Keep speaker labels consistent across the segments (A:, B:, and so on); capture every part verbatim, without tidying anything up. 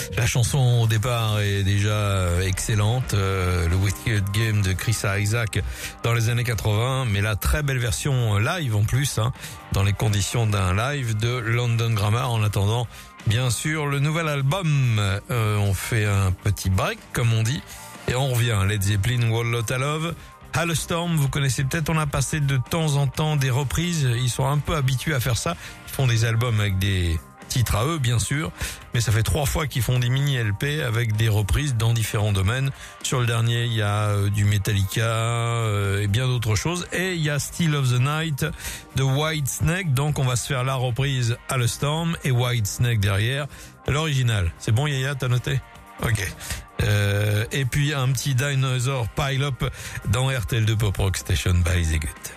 A: La chanson au départ est déjà excellente, euh, le Wicked Game de Chris Isaac dans les années quatre-vingts, mais la très belle version live en plus, hein, dans les conditions d'un live de London Grammar. En attendant, bien sûr, le nouvel album. Euh, on fait un petit break, comme on dit, et on revient. Led Zeppelin, Whole Lotta Love. Halestorm, vous connaissez peut-être, on a passé de temps en temps des reprises. Ils sont un peu habitués à faire ça. Ils font des albums avec des titres à eux, bien sûr, mais ça fait trois fois qu'ils font des mini-L P avec des reprises dans différents domaines. Sur le dernier, il y a euh, du Metallica euh, et bien d'autres choses. Et il y a Still of the Night de Whitesnake. Donc on va se faire la reprise Halestorm et Whitesnake derrière. L'original. C'est bon, Yaya, t'as noté? Ok. Euh, et puis un petit Dinosaur Pile Up dans R T L deux Pop Rock Station by The Gut.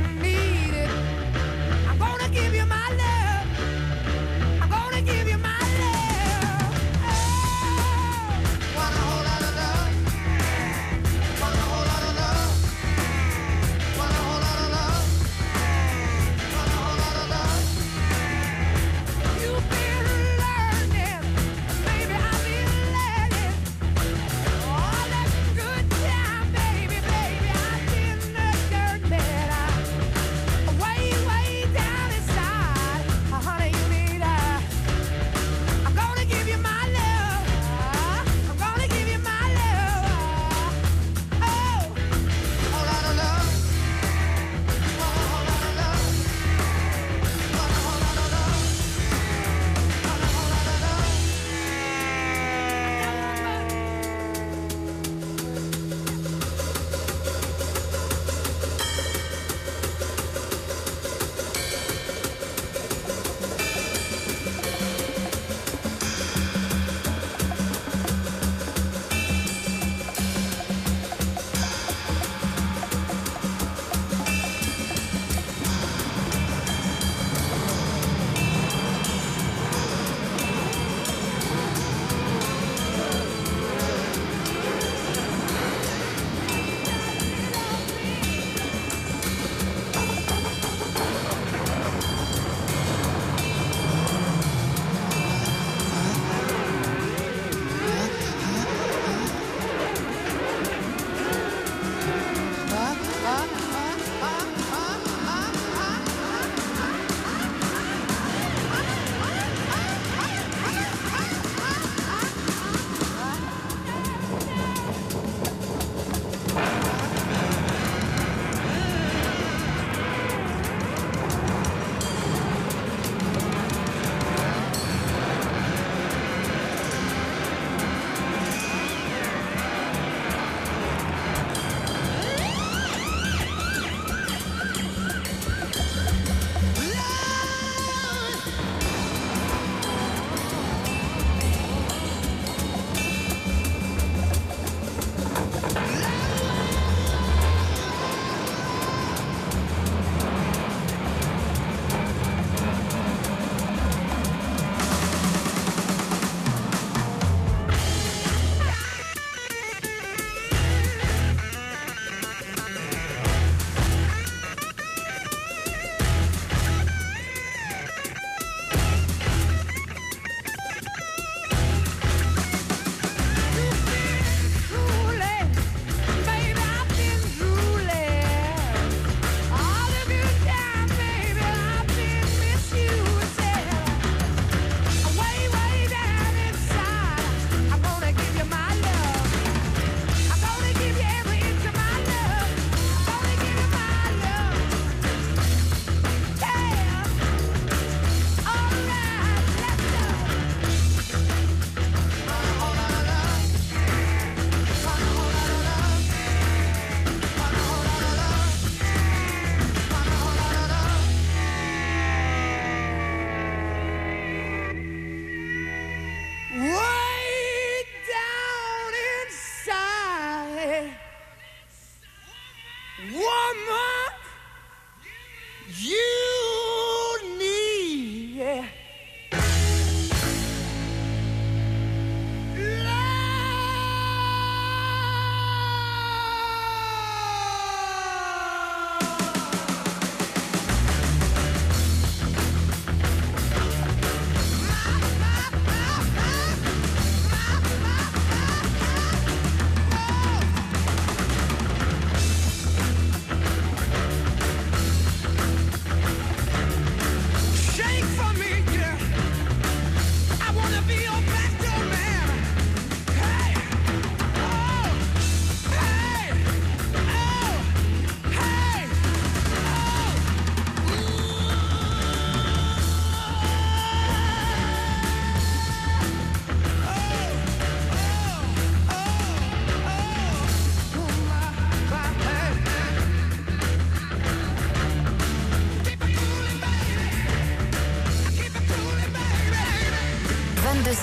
B: Give you my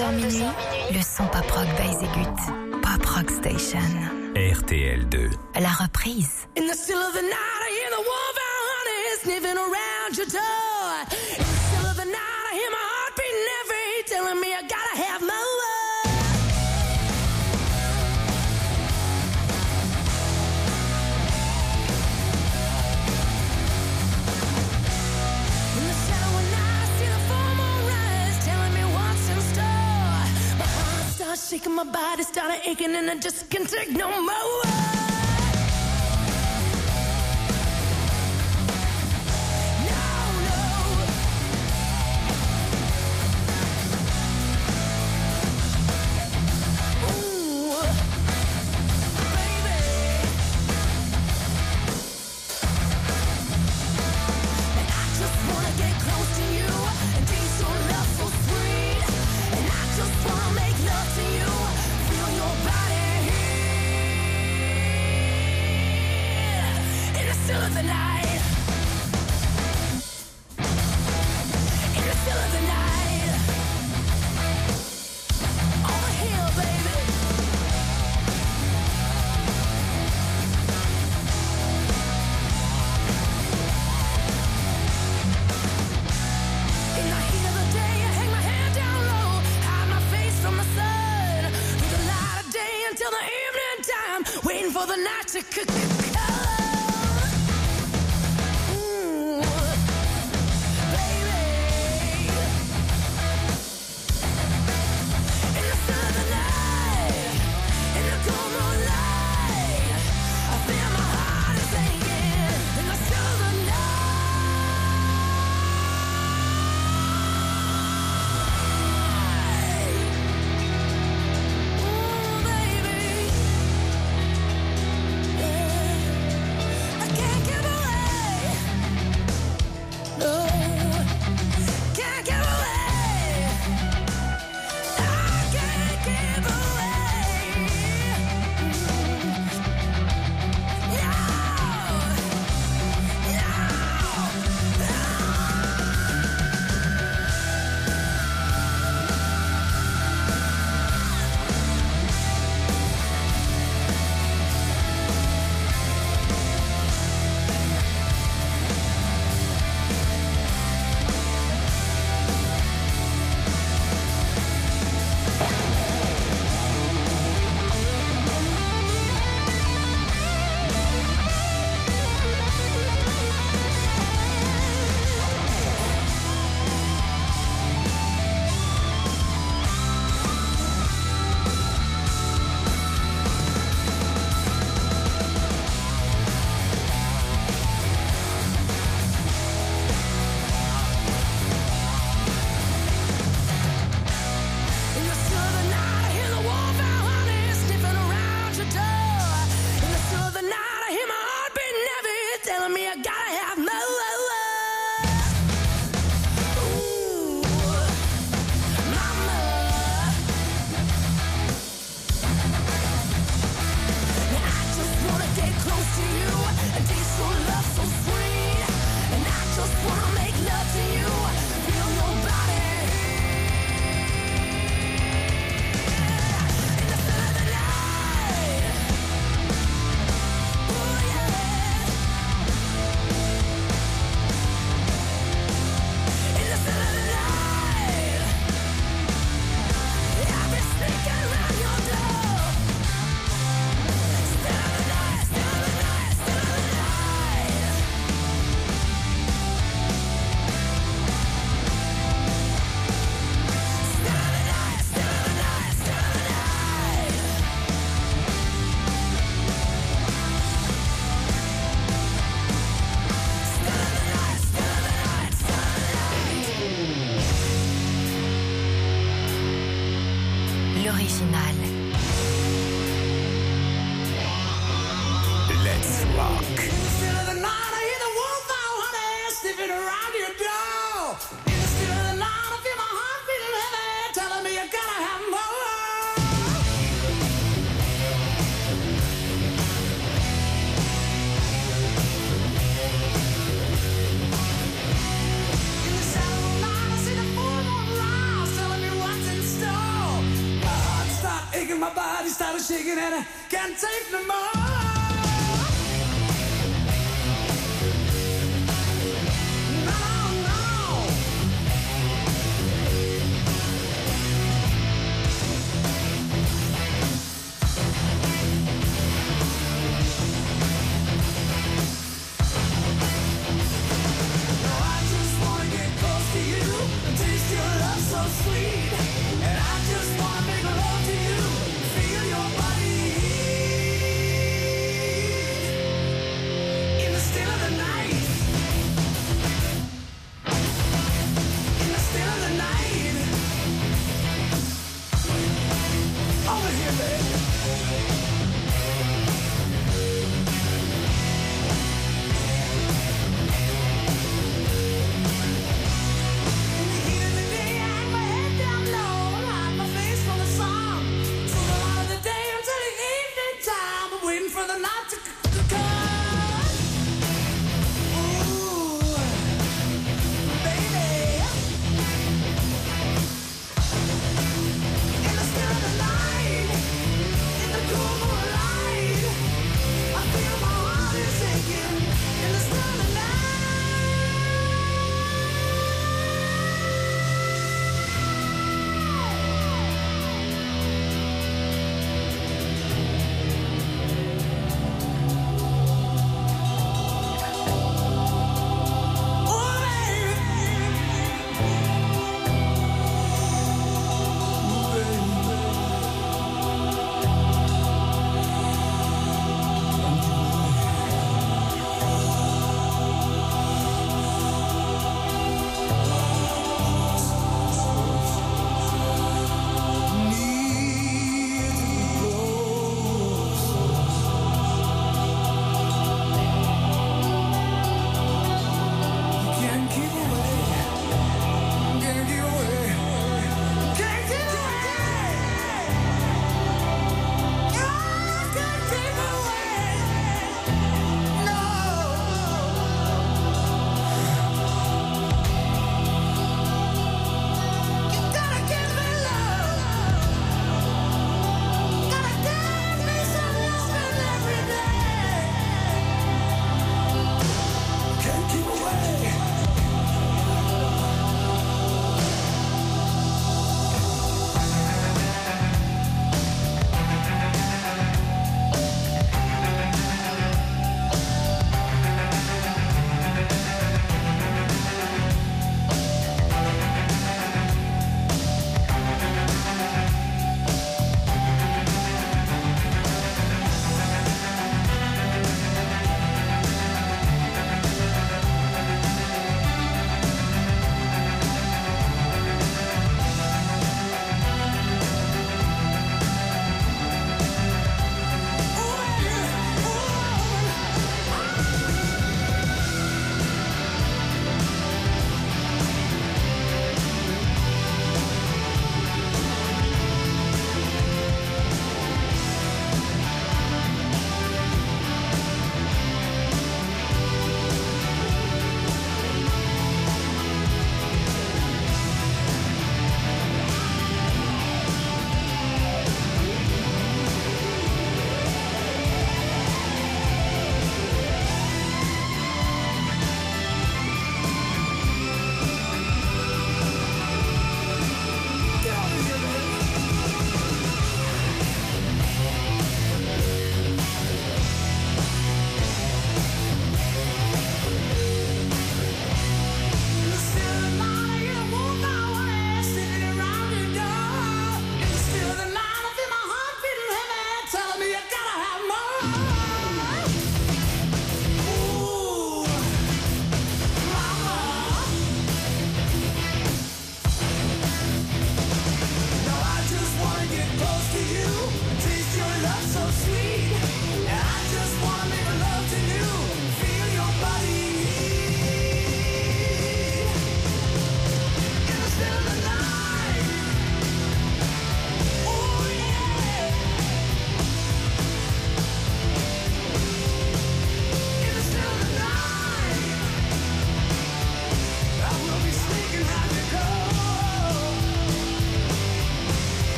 B: heures minuit, le son pop rock d'Aizégut. Pop Rock Station.
C: R T L deux.
B: La reprise.
D: In the still of the night, I hear the wolf honey sniffing around your door. In the still of the night, I hear my heart beating heavy, telling me I gotta have more. In the shadow of night, I see the full moon rise, telling me what's in store. My heart starts shaking, my body started aching, and I just can't take no more. For the night to cook.
E: shaking and I can't take no more.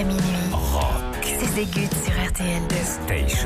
B: jusqu'à minuit.
C: Rock
B: C'est Zégut sur R T L deux.
C: Station.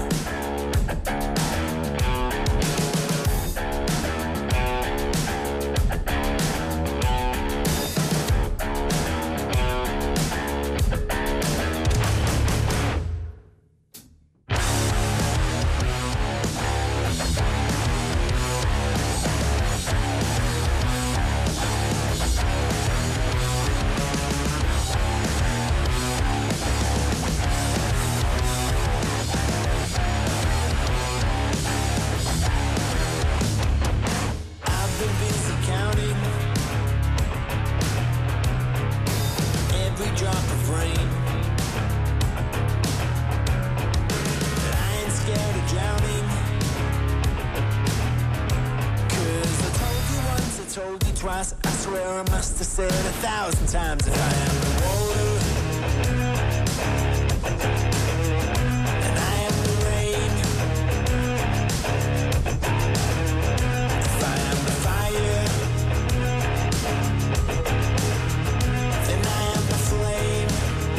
E: I swear I must have said a thousand times if I am the water and I am the rain, if I am the fire, then I am the flame.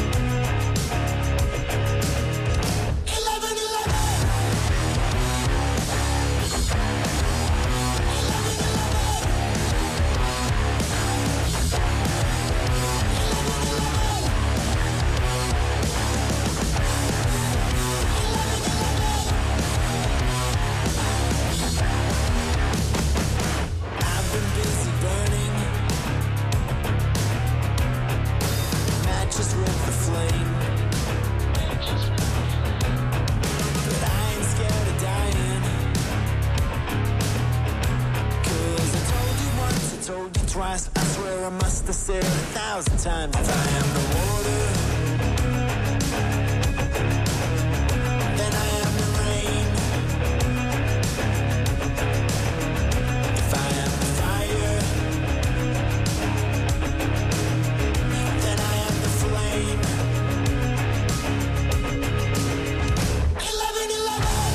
E: Eleven, eleven. Twice, I swear I must have said a thousand times if I am the water, then I am the rain, if I am the fire, then I am the flame. Eleven, eleven.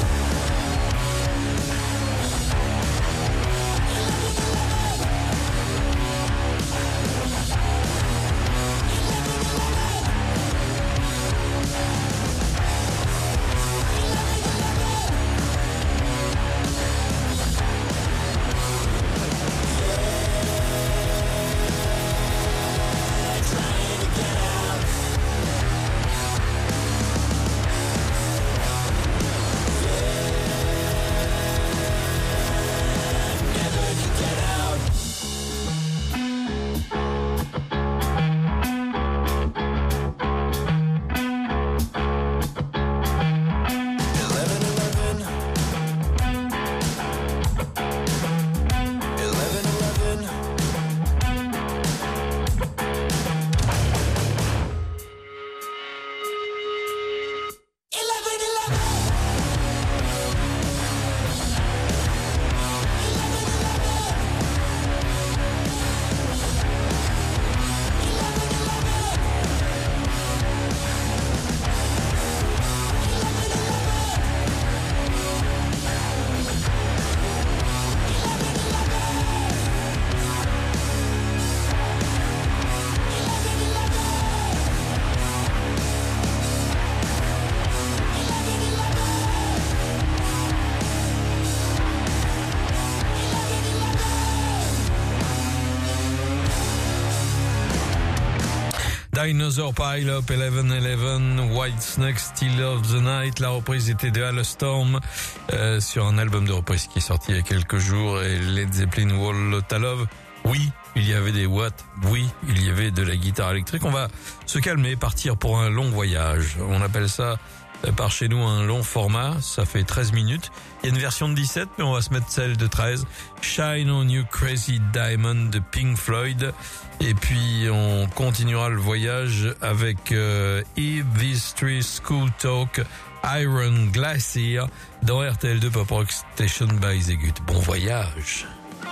A: Dinosaur Pile Up, eleven eleven, White Snake, Still of the Night. La reprise était de Halestorm euh, sur un album de reprise qui est sorti il y a quelques jours, et Led Zeppelin Wall of Love. Oui, il y avait des watts, oui, il y avait de la guitare électrique. On va se calmer, partir pour un long voyage. On appelle ça euh, par chez nous un long format, ça fait treize minutes. Il y a une version de dix-sept, mais on va se mettre celle de treize. Shine on You Crazy Diamond de Pink Floyd. Et puis on continuera le voyage avec euh, If This Tree School Talk, Iron Glacier dans R T L deux Pop Rock Station by Zégut. Bon voyage.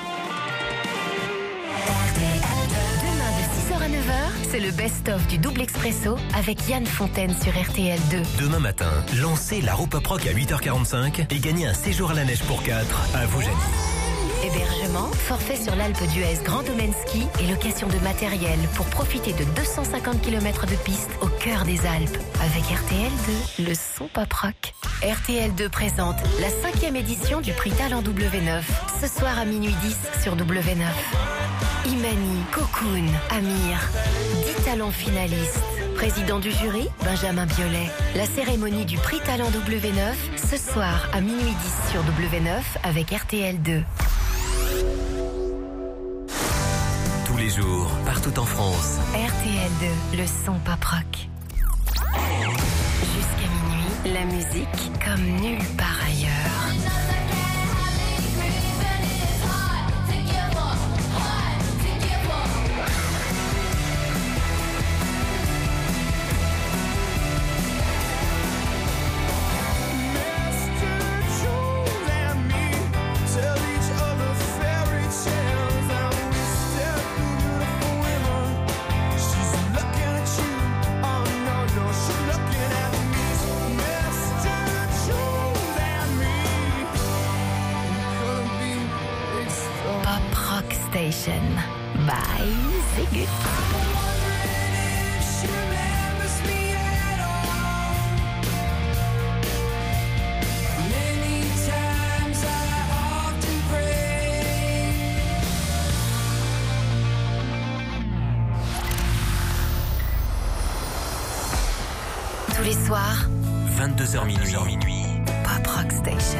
B: Demain de six heures à neuf heures, c'est le best-of du double expresso avec Yann Fontaine sur R T L deux.
C: Demain matin, lancez la roue Pop Rock à huit heures quarante-cinq et gagnez un séjour à la neige pour quatre à Vaujany.
B: Hébergement, forfait sur l'Alpe d'Huez Grand Domaine Ski et location de matériel pour profiter de deux cent cinquante kilomètres de piste au cœur des Alpes. Avec R T L deux, le son pop rock. R T L deux présente la cinquième édition du prix Talent W neuf. Ce soir à minuit dix sur W neuf. Imani, Cocoon, Amir, dix talents finalistes. Président du jury, Benjamin Biolay. La cérémonie du prix Talent W neuf, ce soir à minuit dix sur W neuf avec R T L deux.
C: Tous les jours, partout en France.
B: R T L deux, le son pop rock. Jusqu'à minuit, la musique comme nulle part ailleurs. Station by Zigut. Tous les soirs,
C: vingt-deux heures minuit.
B: Pop Rock Station.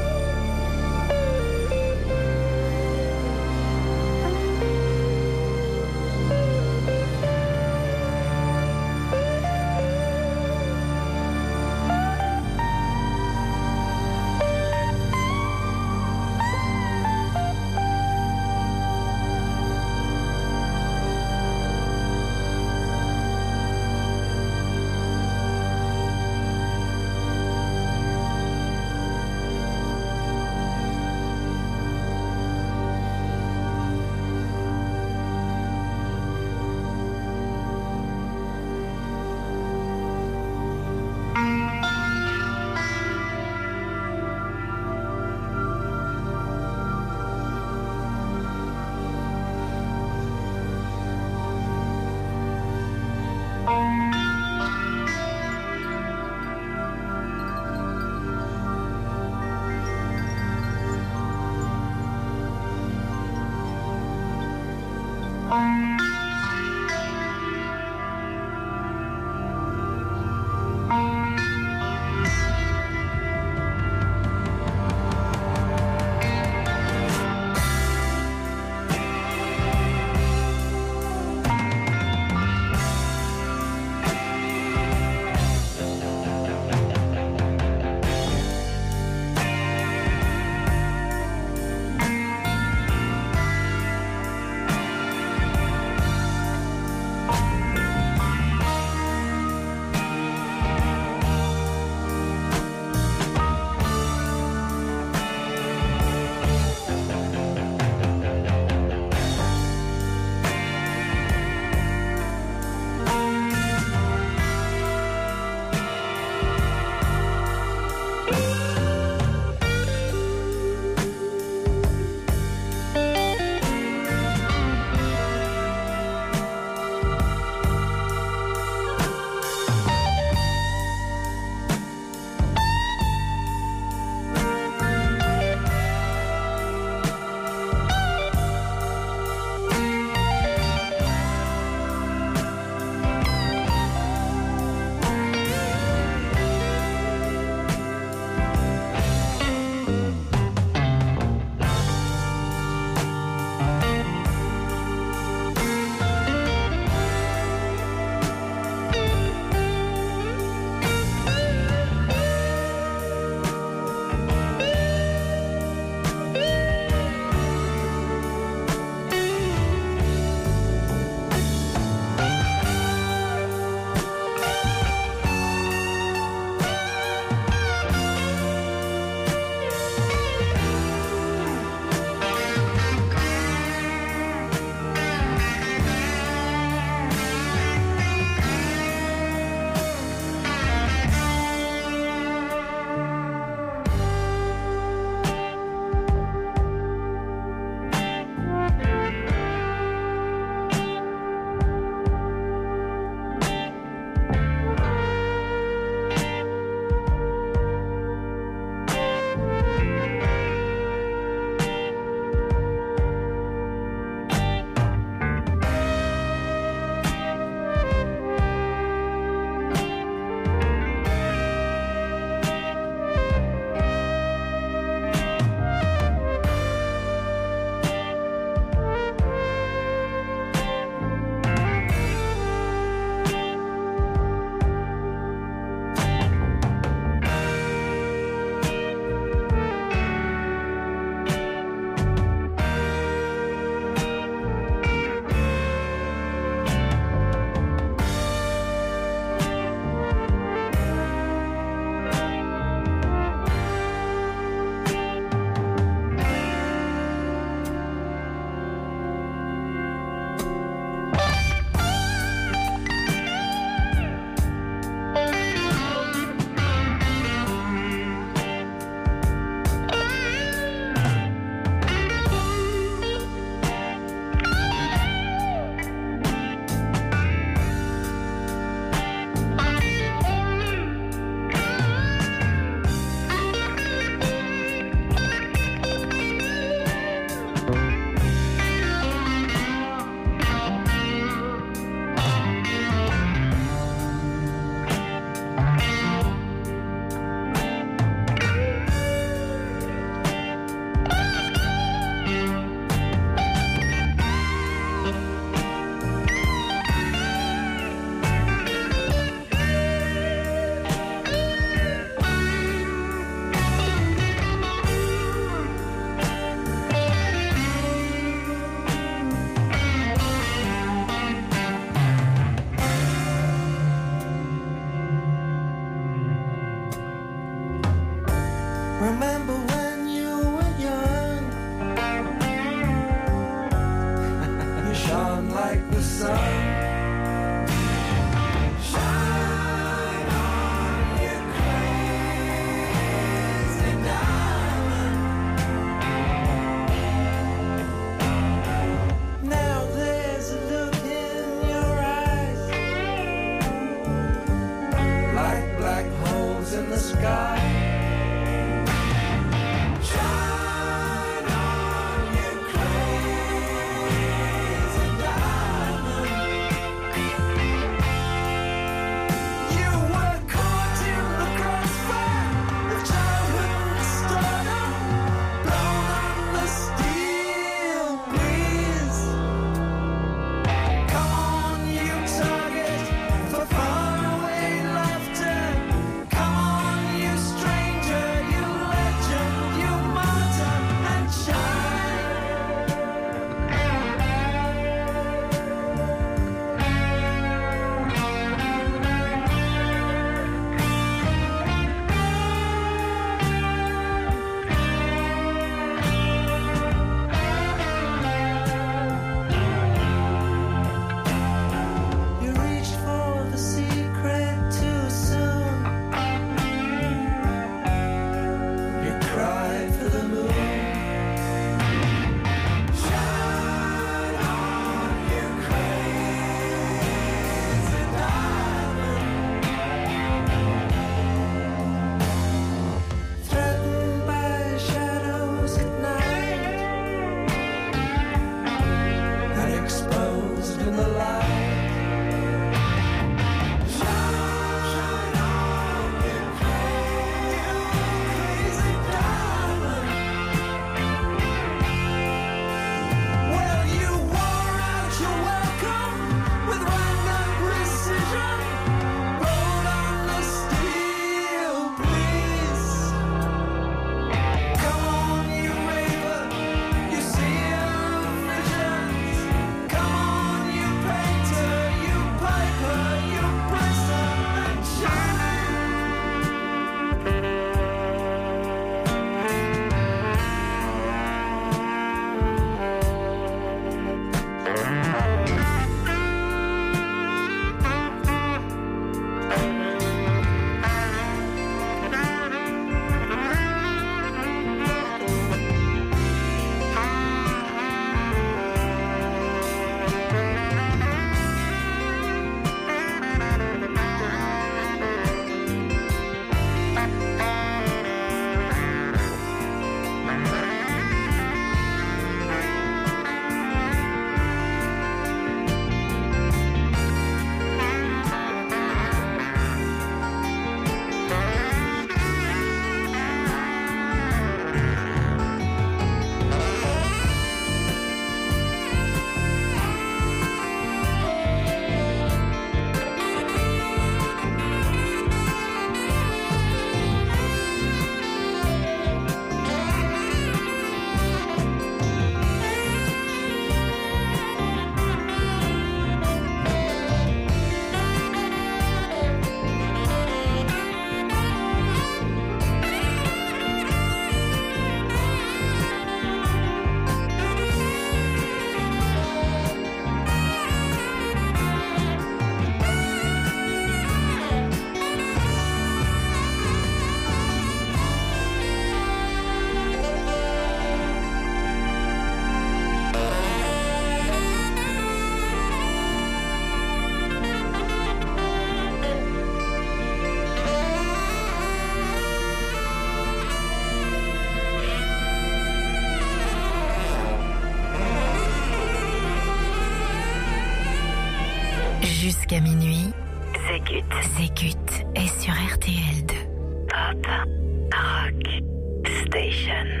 B: jusqu'à minuit, Zégut. Zégut est sur R T L deux. Pop Rock Station.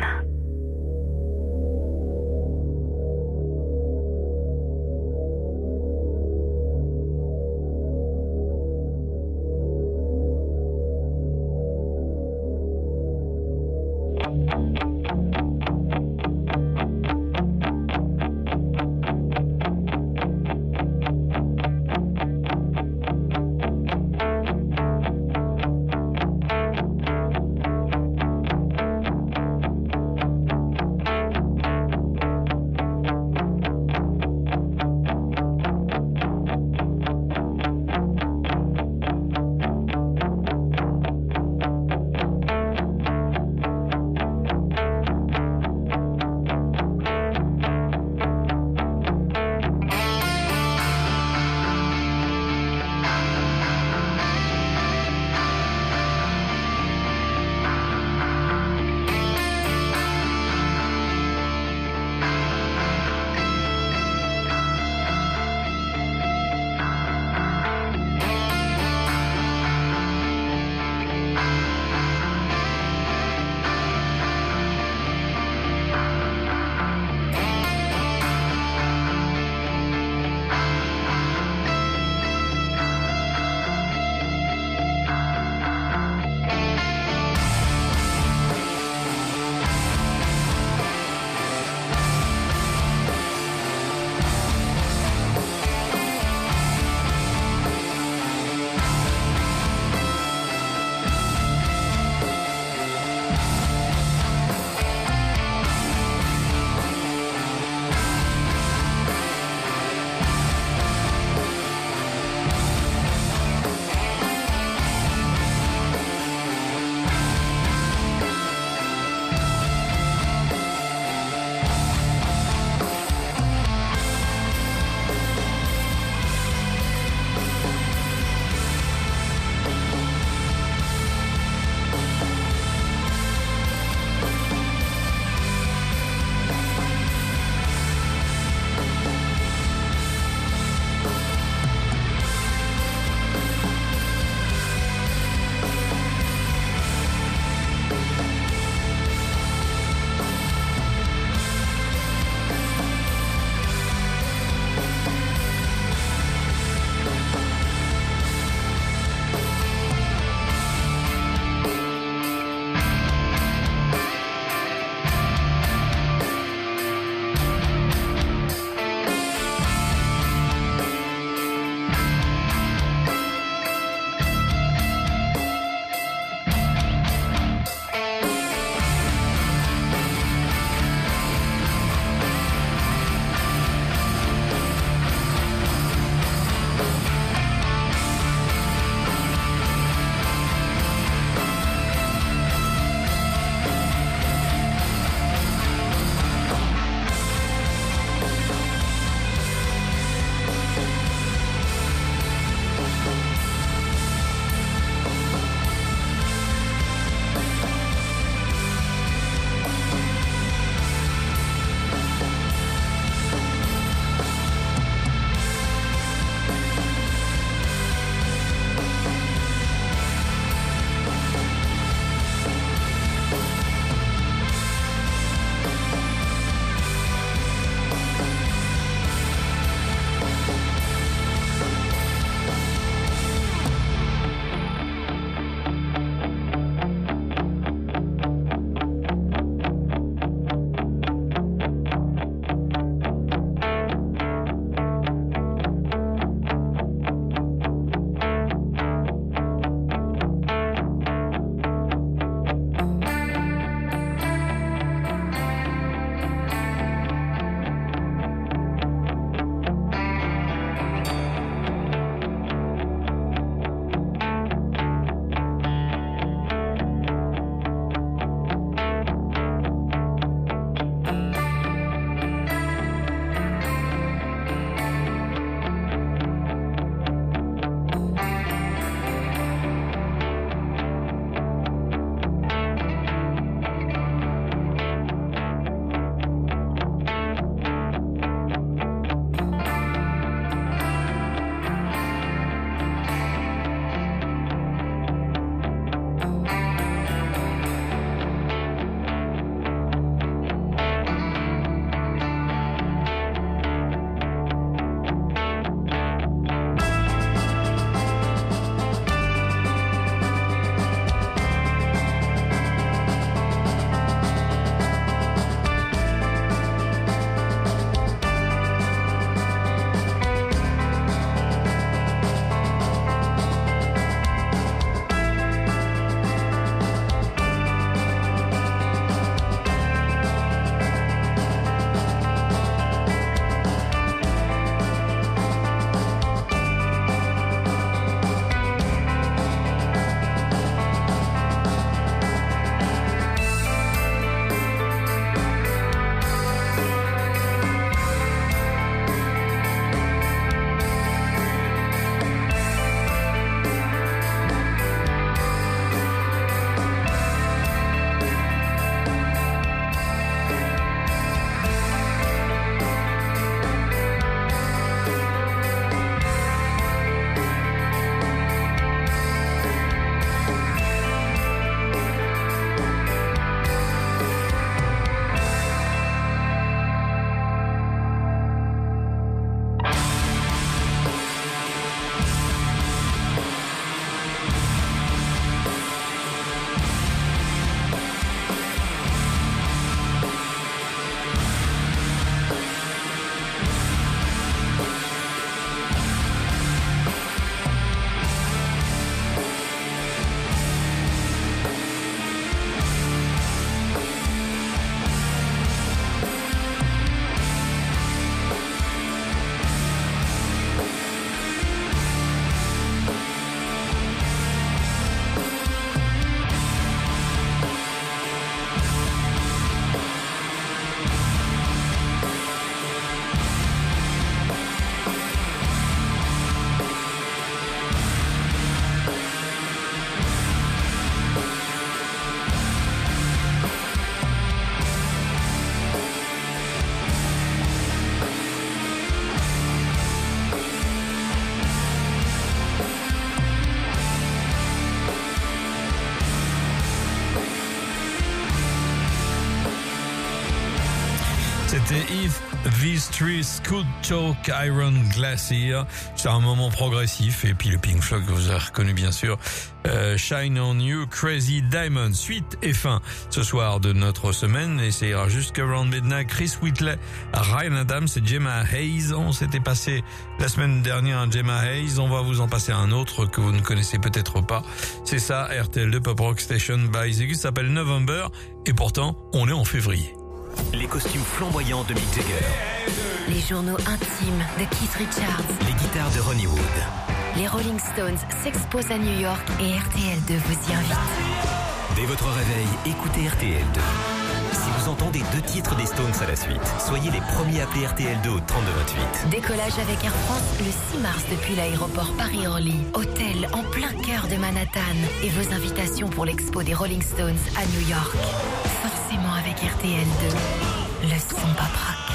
A: C'était If These Trees Could Talk, Iron Glacier. C'est un moment progressif. Et puis le Pink Floyd que vous avez reconnu bien sûr. Euh, Shine on You, Crazy Diamond. Suite et fin ce soir de notre semaine. Et ça ira jusqu'à around midnight. Chris Whitley, Ryan Adams et Gemma Hayes. On s'était passé la semaine dernière un Gemma Hayes. On va vous en passer un autre que vous ne connaissez peut-être pas. C'est ça, R T L deux Pop Rock Station by Ziggy. Ça s'appelle November. Et pourtant, on est en février.
C: Les costumes flamboyants de Mick Jagger.
B: Les journaux intimes de Keith Richards.
C: Les guitares de Ronnie Wood.
B: Les Rolling Stones s'exposent à New York et R T L deux vous y invite.
C: Dès votre réveil, écoutez R T L deux. Si vous entendez deux titres des Stones à la suite, soyez les premiers à appeler R T L deux au trente-deux vingt-huit.
B: Décollage avec Air France le six mars depuis l'aéroport Paris-Orly. Hôtel en plein cœur de Manhattan. Et vos invitations pour l'expo des Rolling Stones à New York. Forcément avec R T L deux. Le son pop rock.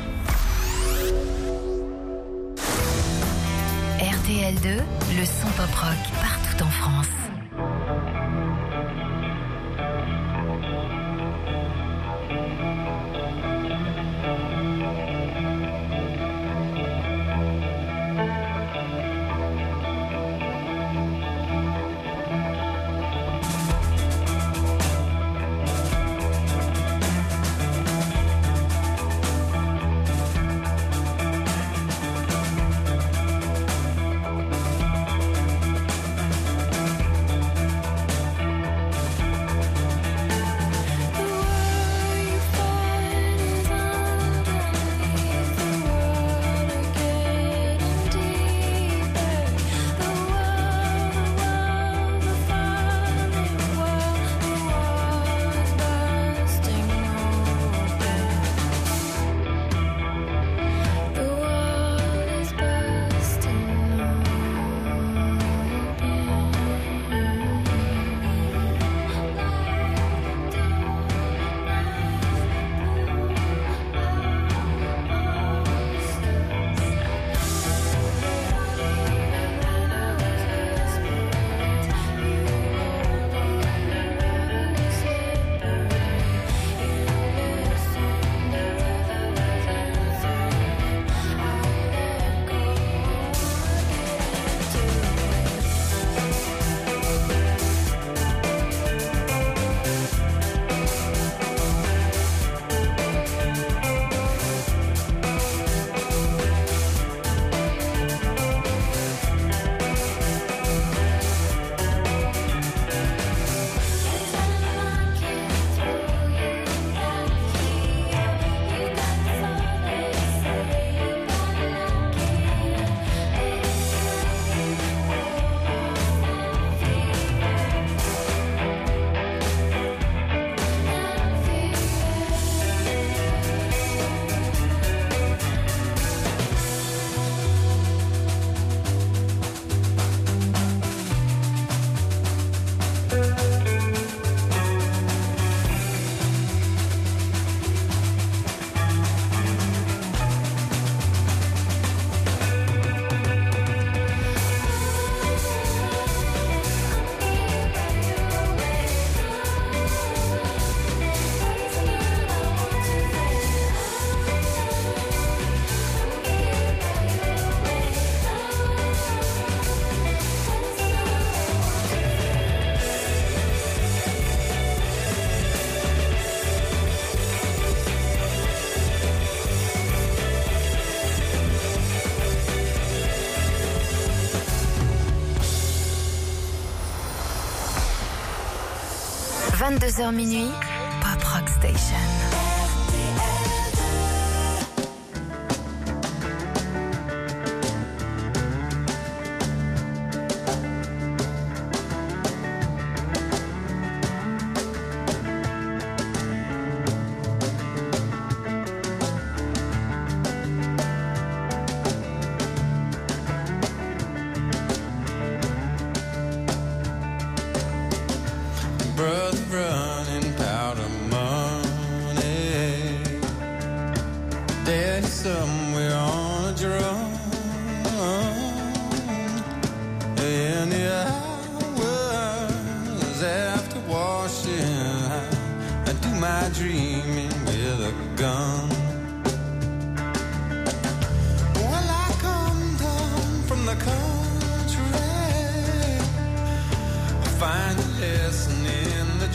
B: R T L deux, le son pop rock partout en France. vingt-deux heures minuit, Pop Rock Station.
F: my dreaming with a gun.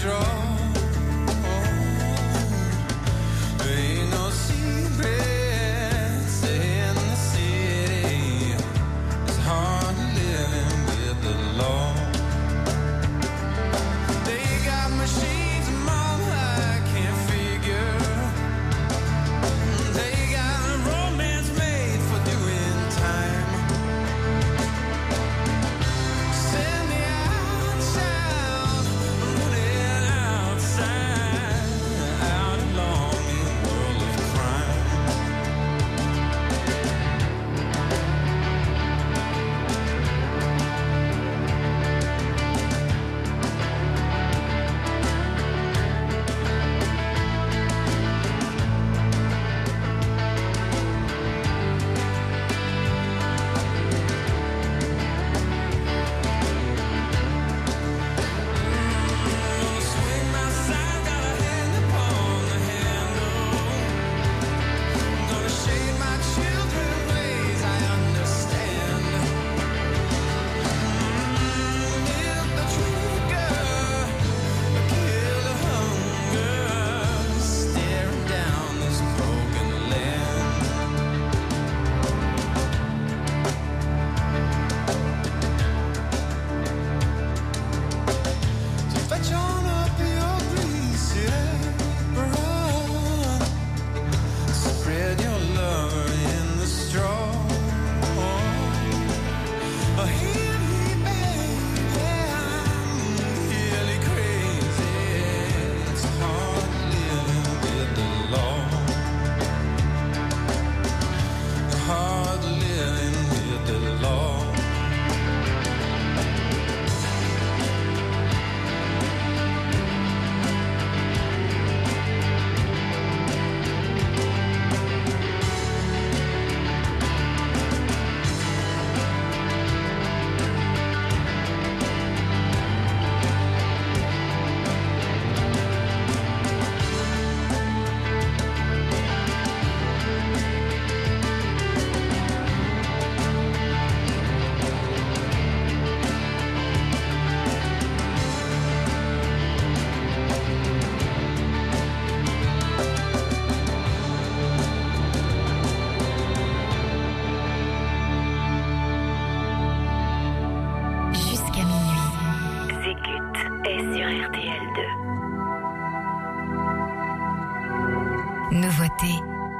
B: Nouveauté.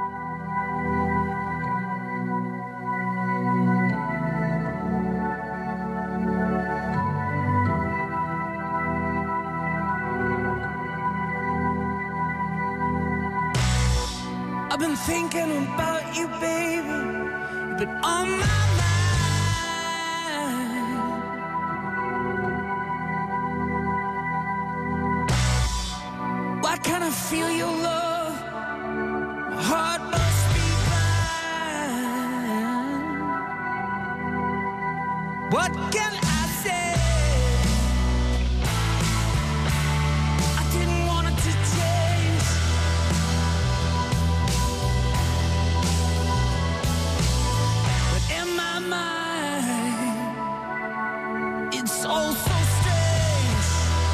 D: I've been thinking about you, baby. You've been on my mind. Why can't I feel your love? My heart must be blind. What can I say? I didn't want it to change. But in my mind, it's all so strange.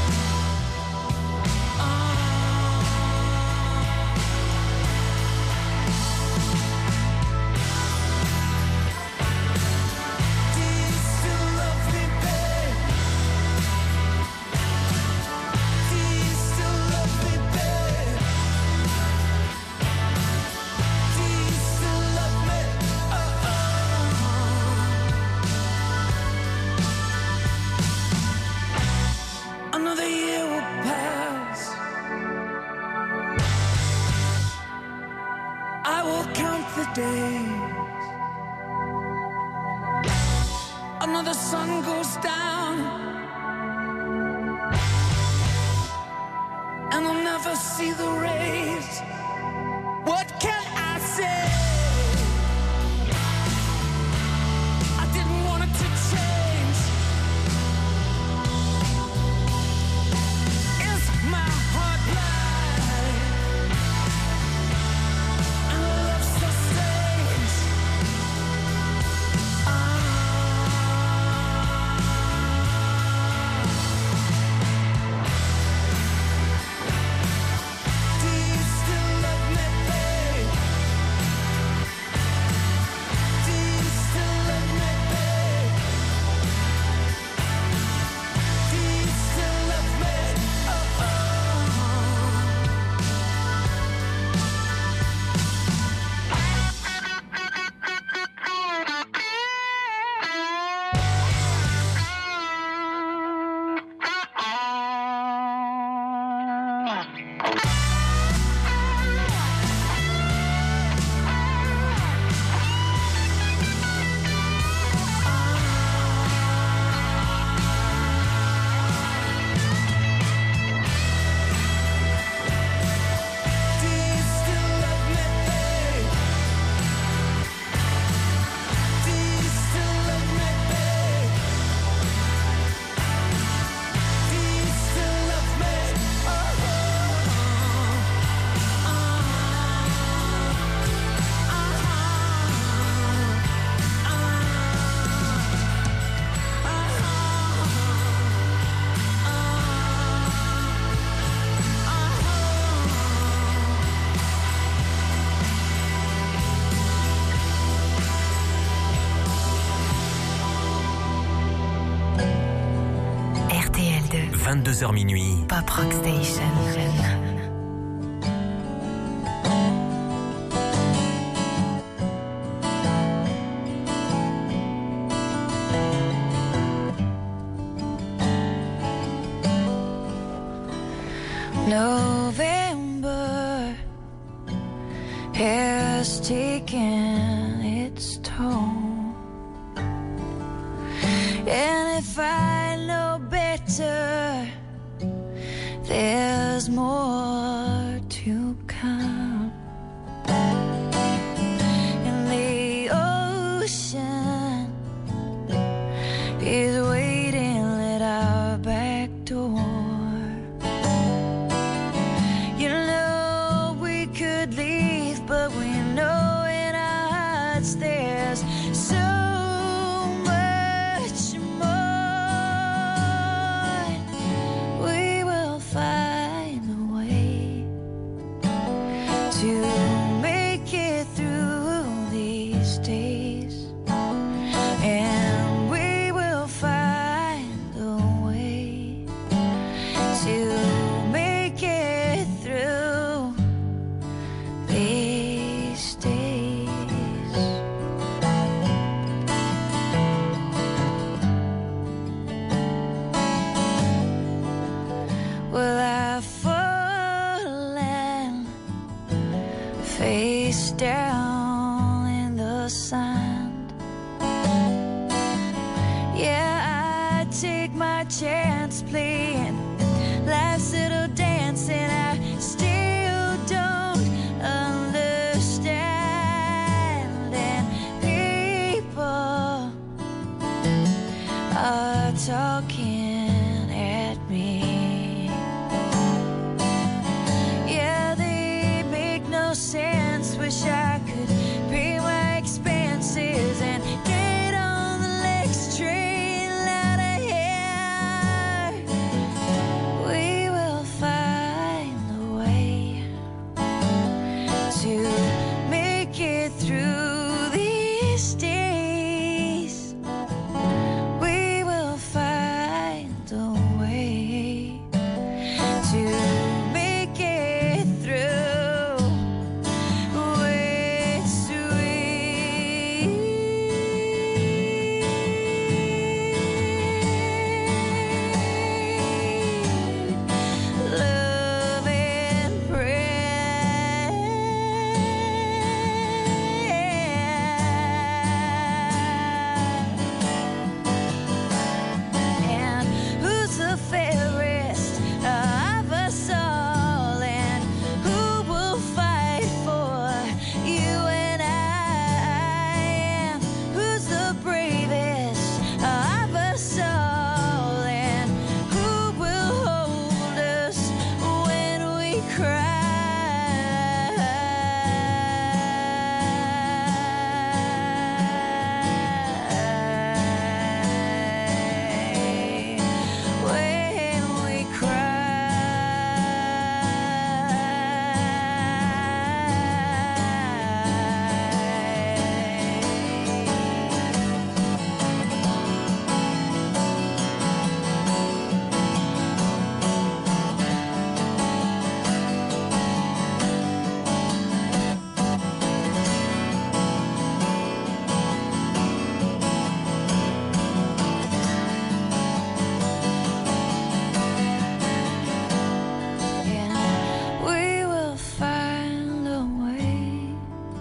D: Ah. Do you still love me, babe? Do you still love me, babe? Do you still love me? Oh, oh. Another year will pass. I will count the days. Another sun goes down, and I'll never see the rays. What can I say? I didn't want it to change. Is my heart blind? And love so strange. Ah.
C: vingt-deux heures minuit.
B: Pop Rock Station.
D: November has taken its toll, and if I know better, there's more to come. And the ocean is waiting at our back door. But we know in our hearts there's so much more. We will find a way to make it through these days, and we will find a way to make it through these days. Well, I've fallen face down in the sand. Yeah, I take my chance playing life's little dance, and I still don't understand. And people are talking at me. Yeah, they make no sense. Wish I could pay my expenses and get on the next train out of here. We will find a way to make it through these days. We will find a way to make it through with sweet love and prayer. And who's the fairest of us all, and who will fight for you and I? And who's the bravest of us all, and who will hold us when we cry? When we And we will find a way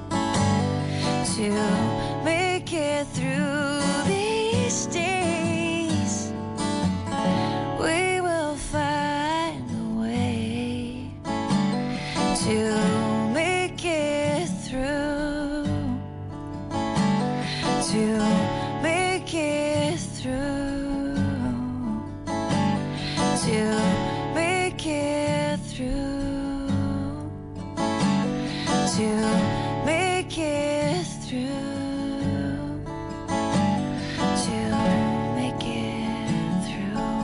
D: to make it through these days. We will find a way to make it through, to make it through, to make it through, to make it through, to make it through.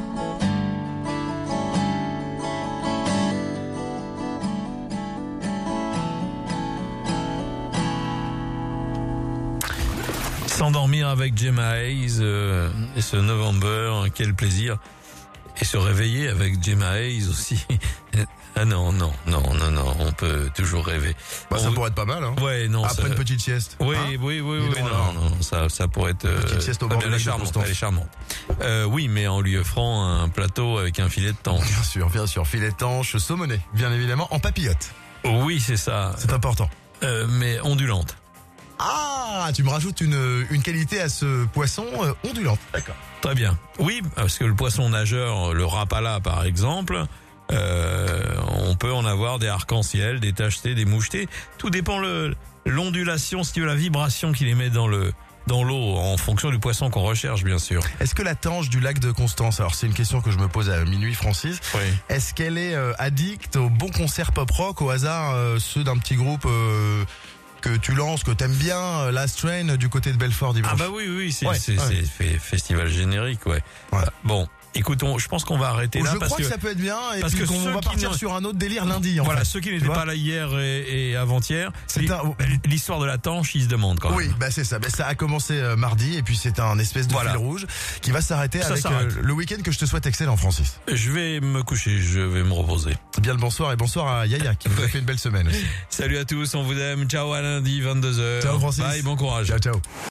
A: S'endormir avec Gemma Hayes, euh, et ce November, quel plaisir. et se réveiller avec Gemma Hayes aussi. Ah non, non, non, non, non, on peut toujours rêver.
F: Bah, ça
A: On-
F: pourrait être pas mal, hein.
A: Ouais, non,
F: Après
A: ça-
F: une petite sieste.
A: Oui,
F: Hein
A: oui, oui,
F: Dis
A: oui,
F: donc,
A: non,
F: alors.
A: non, ça, ça pourrait être. euh,
F: Petite sieste au bord
A: elle
F: du lac
A: est
F: de
A: charmante,
F: Constance.
A: elle est charmante. Euh, oui, mais en lui offrant un plateau avec un filet de thon.
F: Bien sûr, bien sûr. Filet tanche, saumonné, bien évidemment, en papillote.
A: Oui, c'est ça.
F: C'est important.
A: Euh, mais ondulante.
F: Ah, tu me rajoutes une, une qualité à ce poisson euh, ondulante. D'accord.
A: Très bien. Oui, parce que le poisson nageur, le rapala par exemple, euh, on peut en avoir des arcs-en-ciel, des tachetés, des mouchetés. Tout dépend le l'ondulation, si tu veux, la vibration qu'il émet dans le dans l'eau, en fonction du poisson qu'on recherche, bien sûr.
F: Est-ce que la tanche du lac de Constance, alors c'est une question que je me pose à minuit, Francis,
A: Oui.
F: est-ce qu'elle est euh, addicte aux bons concerts pop-rock, au hasard, euh, ceux d'un petit groupe euh, que tu lances, que t'aimes bien, euh, Last Train, du côté de Belfort dimanche?
A: Ah bah oui, oui, c'est
F: Ouais,
A: c'est
F: ouais.
A: c'est fait- festival générique, ouais.
F: Ouais.
A: Bon, écoutons, je pense qu'on va arrêter
F: Oh,
A: là
F: je
A: parce
F: crois que,
A: que
F: ça peut être bien, et
A: parce
F: puis
A: que
F: qu'on
A: ceux
F: va
A: qui
F: partir
A: n'ont-
F: sur un autre délire lundi, en
A: voilà,
F: fait.
A: ceux qui
F: Tu
A: n'étaient
F: vois
A: pas là hier et, et avant-hier,
F: C'est
A: l'hi-
F: un-
A: l'histoire de la tanche, ils se demandent quand même.
F: Oui, bah c'est ça. Bah, ça a commencé euh, mardi, et puis c'est un espèce de
A: Voilà.
F: fil rouge qui va s'arrêter
A: Ça
F: avec
A: s'arrête.
F: euh, le week-end que je te souhaite excellent, Francis.
A: Je vais me coucher, je vais me reposer.
F: Bien le bonsoir, et bonsoir à Yaya qui nous a fait une belle semaine aussi.
A: Salut à tous, on vous aime. Ciao à lundi, vingt-deux heures.
F: Ciao, Francis.
A: Bye, bon courage.
F: Ciao, ciao.